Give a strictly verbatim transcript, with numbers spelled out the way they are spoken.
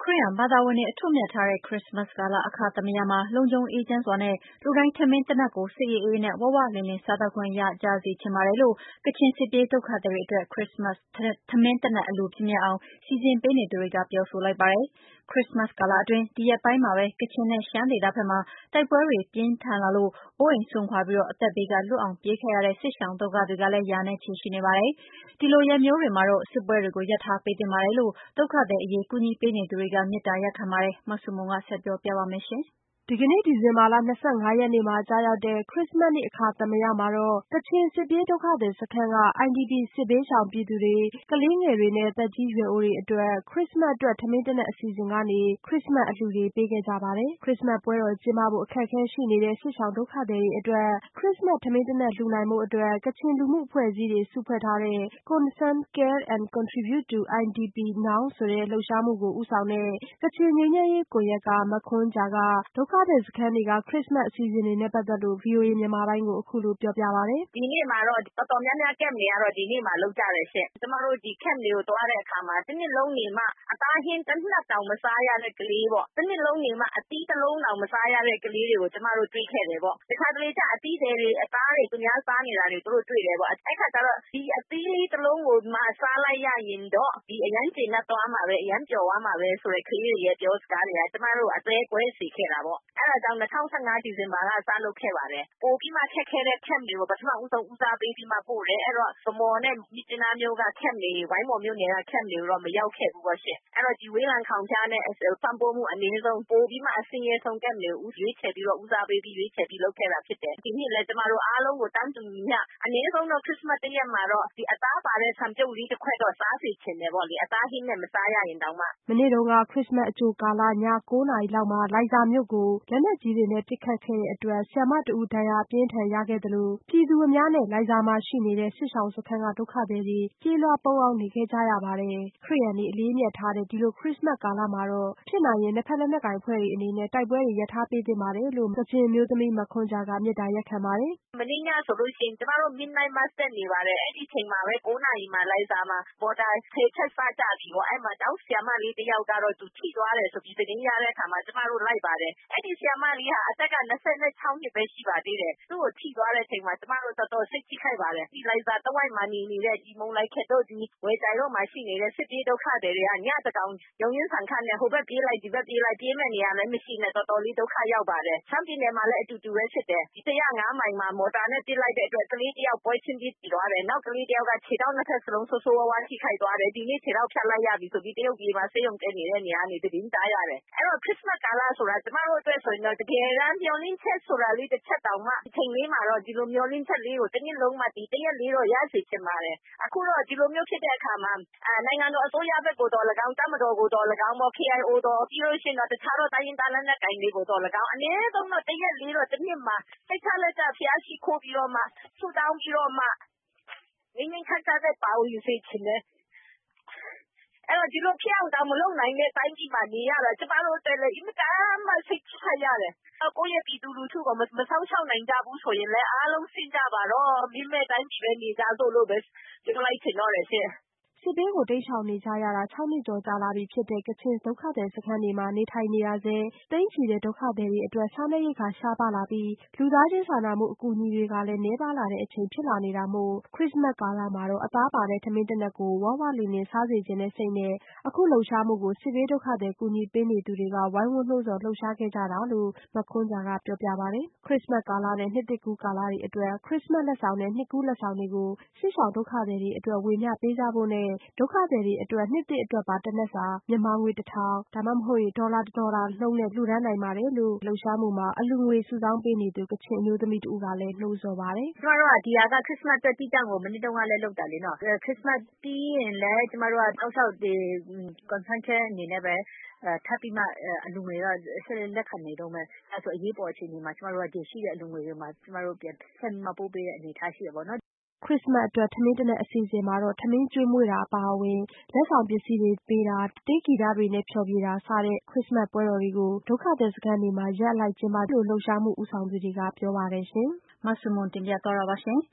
ခရစ်ယာန်ဘာသာဝင်တွေအထွတ်အမြတ်ထားတဲ့ ခရစ္စမတ်ကာလအခါသမယမှာလုံခြုံအေးချမ်းစွာနဲ့လူတိုင်းထမင်းတနပ်ကိုစိတ်အေးအေးနဲ့ဝဝလင်လင်စားသောက်ခွင့်ရကြစေချင်ပါတယ်လို့ကချင်စစ်ပြေးဒုက္ခသည်တွေအတွက်ခရစ္စမတ်ထမင်းတနပ်အလှူဖြစ်မြောက်အောင်စီစဉ်ပေးနေသူတွေကပြောဆိုလိုက်ပါတယ်။ခရစ္စမတ်ကာလအတွင်းဒီရက်ပိုင်းမှာပဲကချင်နဲ့ရှမ်းဒေသဘက်မှာတိုက်ပွဲတွေပြင်းထန်လာလို့အိုးအိမ်စွန့်ခွာပြီးအသက်ဘေးကလွတ်အောင်ပြေးခဲ့ရတဲ့စစ်ရှောင်ဒုက္ခသည်ကလည်းရာနဲ့ချီရှိနေပါတယ်။ဒီလိုရက်မျိုးတွေမှာတော့စစ်ပွဲတွေကိုရပ်ထားပေးသင့်ပါတယ်လို့ဒုက္ခသည်အရေးကူညီပေးနေသူတွေကမေတ္တာရပ်ခံပါတယ်။မဆုမွန်ကဆက်ပြောပြပါမယ်။ဒီကနေ့ဒီဇင်ဘာလ၂၅ရက်နေ့မှာကျရောက်တဲ့ခရစ္စမတ်နေ့အခါသမယမှာတော့ကချင်စစ်ပြေးဒုက္ခသည်စခန်းက အိုင်ဒီပီ စစ်ဘေးရှောင်ပြည်သူတွေကလေးငယ်တွေနဲ့သက်ကြီးရွယ်အိုတွေအတွက်ခရစ္စမတ်အတွက်ထမင်းတနပ်အစီအစဉ်ကနေခရစ္စမတ်အလှူတွေပေးခဲ့ကြပါတယ်။ ခရစ္စမတ်ပွဲတော်ကျင်းပဖို့အခက်အခဲရှိနေတဲ့စစ်ရှောင်ဒုက္ခသည်တွေအတွက်ခရစ္စမတ်ထမင်းတနပ်လှူနိုင်ဖို့အတွက်ကချင်လူမှုအဖွဲ့အစည်းတွေစုဖွဲ့ထားတဲ့ Concern Care and Contribute to အိုင်ဒီပီ Now ဆိုတဲ့လှုပ်ရှားမှုကိုဦးဆောင်တဲ့ကချင်ငြိမ်းချမ်းရေးကွန်ရက်ကမခွန်ဂျာကဒုက္ခသည်စခန်းတွေကခရစ္စမတ်အစီအစဉ်တွေနဲ့ပတ်သက်လို့ ဗွီအိုအေမြန်မာပိုင်းကိုအခုလိုပြောပြပါတယ်။ဒီနေ့မှာတော့တော်တော်များများ camp တွေကတော့ဒီနေ့မှာလုပ်ကြတယ်ရှင့်။ကျမတို့ဒီ camp တွေကိုသွားတဲ့အခါမှာတစ်နှစ်လုံးနေမှအသားဟင်းတစ်နပ်တောင်မစားရတဲ့ကလေးပေါ့။တစ်နှစ်လုံးနေမှအသီးတစ်လုံးတောင်မစားရတဲ့ကလေးတွေကိုကျမတို့တွေ့ခဲ့တယ်ပေါ့။တခါတလေကျအသီးတွေတွေအသားတွေသူများစားနေတာတွေသူတို့တွေ့တယ်ပေါ့။အဲ့ခါကျတော့ဒီအသီးလေးတစ်လုံးကိုမှစားလိုက်ရရင်တော့ဒီအရန်ကျေနပ်သွားမှာပဲအရန်ပျော်သွားမှာပဲဆိုတဲ့ကလေးတွေရဲ့ပြောစကားတွေကကျမတို့အသေးကွဲစေခဲ့တာပေါ့။အဲ့ဒါကြောင့်၂၀၁၅ဒီဇင်ဘာလစလုပ်ခဲ့ပါတယ်။ပိုပြီးမှခက်ခဲတဲ့ camp တွေကိုပထမဦးဆုံးဦးစားပေးပြီးမှပို့တယ်။အဲ့တော့ဗမော်နဲ့မြစ်ကြီးနားမြို့က camp တွေဝိုင်းမော်မြို့နယ်က camp တွေတော့မရောက်ခဲ့ဘူးပေါ့ရှင်။အဲ့တော့ဒီဝေးလံခေါင်ဖျားနဲ့ပံ့ပိုးမှုအနည်းဆုံးပိုပြီးမှအဆင်းရဲဆုံး camp တွေကိုရွေးချယ်ပြီးတော့ဦးစားပေးပြီးရွေးချယ်ပြီးလုပ်ခဲ့တာဖြစ်တယ်။ဒီနှစ်လည်းကျမတို့အားလုံးကိုတန်းတူညီမျှအနည်းဆုံးတော့ခရစ်စမတ်တစ်ရက်မှာတော့ဒီအသားပါတဲ့ဆန်ပြုတ်လေးတစ်ခွက်တော့စားစေချင်တယ်ပေါ့လေ။အသားဟင်းနဲ့မစားရရင်တောင်မှ။မနေ့တုန်းကခရစ်စမတ်အကြိုကာလည၉နာရီလောက်မှာလိုင်ဇာမြို့ကိုလက်နက်ကြီးတွေနဲ့ပစ်ခတ်ခဲ့တဲ့အတွက်ဆရာမတဦးဒဏ်ရာအပြင်းအထန်ရခဲ့သလိုပြည်သူအများနဲ့လိုင်ဇာမှာရှိနေတဲ့စစ်ရှောင်စခန်းကဒုက္ခသည်တွေပြေးလွှားပုန်းအောင်းနေခဲ့ကြရပါတယ်။ခရစ်ယာန်တွေအလေးအမြတ်ထားတဲ့ဒီလိုခရစ်စမတ်ကာလမှာတော့ဖြစ်နိုင်ရင်နှစ်ဖက်လက်နက်ကိုင်အဖွဲ့တွေအနေနဲ့တိုက်ပွဲတွေရပ်ထားပေးသင့်ပါတယ်လို့ကချင်အမျိုးသမီးမခွန်ဂျာကမေတ္တာရပ်ခံပါတယ်။မနေ့ညဆိုလို့ရှိရင်ကျမတို့ midnight mass တက်နေပါတယ်။အဲ့ဒီချိန်မှာပဲ၉နာရီမှာလိုင်ဇာမှာပေါ်တာဆေးချက်စကြပြီပေါ့။အဲ့မှာကျောင်းဆရာမလေးတစ်ယောက်ကတော့သူထိသွားတယ်ဆိုပြီးသတင်းရတဲ့အခါမှာကျမတို့လိုက်ပါတယ်။အဲ့ဒီဆရာမလေးဟာအသက်က၂၆နှစ်ပဲရှိပါသေးတယ်။သူ့ကိုထိသွားတဲ့အချိန်မှာကျမတို့တော်တော်စိတ်ထိခိုက်ပါတယ်။ဒီလိုင်ဇာတဝိုက်မှာနေနေတဲ့ဒီမုံလိုက်ခက်တို့ဒီဝယ်ကြိုင်တို့မှာရှိနေတဲ့စစ်ပြေးဒုက္ခတွေတွေကညတကောင်ရုံရင်းဆန်ခတ်နဲ့ဟိုဘက်ပြေးလိုက်ဒီဘက်ပြေးလိုက်ပြေးမဲ့နေရလည်းမရှိနဲ့တော်တော်လေးဒုက္ခရောက်ပါတယ်။ရှမ်းပြည်နယ်မှာလည်းအတူတူပဲဖြစ်တယ်။ဒီ၁၀၅မိုင်မှာမော်တာနဲ့ပစ်လိုက်တဲ့အတွက်ကလေးတစ်ယောက်ပွဲချင်းပြီးတည်သွားတယ်။နောက်ကလေးတစ်ယောက်ကခြေထောက်နှစ်ဖက်စလုံးဆိုးဆိုးဝါးဝါးထိခိုက်သွားတယ်။ဒီနေ့ခြေထောက်ဖြတ်လိုက်ရပြီဆိုပြီးတရုတ်ပြည်မှာဆေးရုံတက်နေတဲ့နေရာကနေသတင်းကြားရတယ်။အဲ့တော့ခရစ်စမတ်ကာလဆိုတာကျမတို့အတွက်ဆိုရင်တော့တကယ်တမ်းမျှော်လင့်ချက်ဆိုတာလေးတစ်ချက်တောင်မှဒီချိန်လေးမှာတော့ဒီလိုမျှော်လင့်ချက်လေးကိုတစ်နှစ်လုံးမှဒီတစ်ရက်လေးတော့ရစေချင်ပါတယ်။အခုတော့ဒီလိုမျိုးဖြစ်တဲ့အခါမှာအဲနိုင်ငံတော်အစိုးရဘက်ကိုတော့၎င်းတပ်မတော်ကိုတော့၎င်းပေါ့ K I O တော့ပြီးလို့ရှိရင်တော့တခြားတော့တိုင်းရင်းသားလက်နက်ကိုင်တွေကိုတော့၎င်းအနည်းဆုံးတော့တစ်ရက်လေးတော့တစ်နှစ်မှာစိတ်ချလက်ချဖျားရှိခိုးပြီးတော့မှဆူတောင်းပြီးတော့မှငင်းငင်းခတ်ခတ်တဲ့ပါဝင်စေချင်တယ်။အဲ့တော့ဒီလိုဖြစ်အောင်တောင်မလုပ်နိုင်တဲ့တိုင်းပြည်မှာနေရတာကျမတို့အတွက်လည်းအင်မတန်မှစိတ်ချရတယ်။ကိုယ့်ရဲ့ပြည်သူလူထုကိုမမဆောင်ရှောက်နိုင်ကြဘူးဆိုရင်လည်းအားလုံးစဉ်းကြပါတော့မင်းမဲ့တိုင်းပြည်ပဲနေကြစို့လို့ပဲပြောလိုက်ချင်တော့တယ်ရှင်။စစ်ဘေးကိုတိမ်းရှောင်နေကြရတာ၆နှစ်ကျော်ကြာလာပြီဖြစ်တဲ့ကချင်ဒုက္ခသည်စခန်းတွေမှာနေထိုင်နေရဆဲသိန်းချီတဲ့ဒုက္ခသည်တွေအတွက်စားနပ်ရိက္ခာရှားပါလာပြီးလူသားချင်းစာနာမှုအကူအညီတွေကလည်းနည်းပါးလာတဲ့အချိန်ဖြစ်လာနေတာမို့ခရစ်စမတ်ကာလမှာတော့အသားပါတဲ့ထမင်းတနပ်ကိုဝဝလင်လင်စားစေခြင်းတဲ့စိတ်နဲ့အခုလှုပ်ရှားမှုကိုစစ်ဘေးဒုက္ခသည်ကူညီပေးနေသူတွေကဝိုင်းဝန်းနှိုးဆော်လှုပ်ရှားခဲ့ကြတာလို့မခွန်ဂျာကပြောပြပါတယ်။ခရစ်စမတ်ကာလနဲ့နှစ်သစ်ကူးကာလတွေအတွက်ခရစ်စမတ်လက်ဆောင်နဲ့နှစ်ကူးလက်ဆောင်တွေကိုစစ်ရှောင်ဒုက္ခသည်တွေအတွက်ဝေမျှပေးကြဖို့နဲ့ဒုက္ခသည်တွေအတွက်နှစ်သစ်အတွက်ပါတစ်နက်စာမြန်မာငွေတစ်ထောင်ဒါမှမဟုတ်ဒေါ်လာတစ်ဒေါ်လာနှုန်းနဲ့လှူဒါန်းနိုင်ပါတယ်လို့လှုပ်ရှားမှုမှာအလှူငွေစုဆောင်းပေးနေသူကချင်အမျိုးသမီးတဦးကလည်းနှိုးဆော်ပါတယ်။ကျမတို့ကဒီဟာကခရစ်စမတ်အတွက်တိကျကိုမနေ့တုန်းကလည်းလုပ်တာလေနော်။ခရစ်စမတ်ပြီးရင်လည်းကျမတို့ကတောက်လျှောက်ဒီ concern အနေနဲ့ပဲအဲထပ်ပြီးမှအလူငွေတော့ဆက်လက်ခံနေတော့မယ်အဲဆိုအရေးပေါ်အခြေအနေမှာကျမတို့ကဒီရှိတဲ့အလူငွေတွေမှာကျမတို့ပြန်ဆက်မပို့ပေးတဲ့အနေထားရှိရပါတော့။ခရစ်စမတ်အတွက်ထမင်းတနပ်အစီအစဉ်မှာတော့ထမင်းကျွေးမွေးတာအပါအဝင်လက်ဆောင်ပစ္စည်းတွေပေးတာတေးဂီတတွေနဲ့ဖျော်ဖြေတာစတဲ့ခရစ်စမတ်ပွဲတော်တွေကိုဒုက္ခသည်စခန်းတွေမှာရက်အလိုက်ကျင်းပလို့လှုပ်ရှားမှုဦးဆောင်သူတွေကပြောပါတယ်ရှင်။မဆုမွန်တင်ပြသွားတာပါရှင်။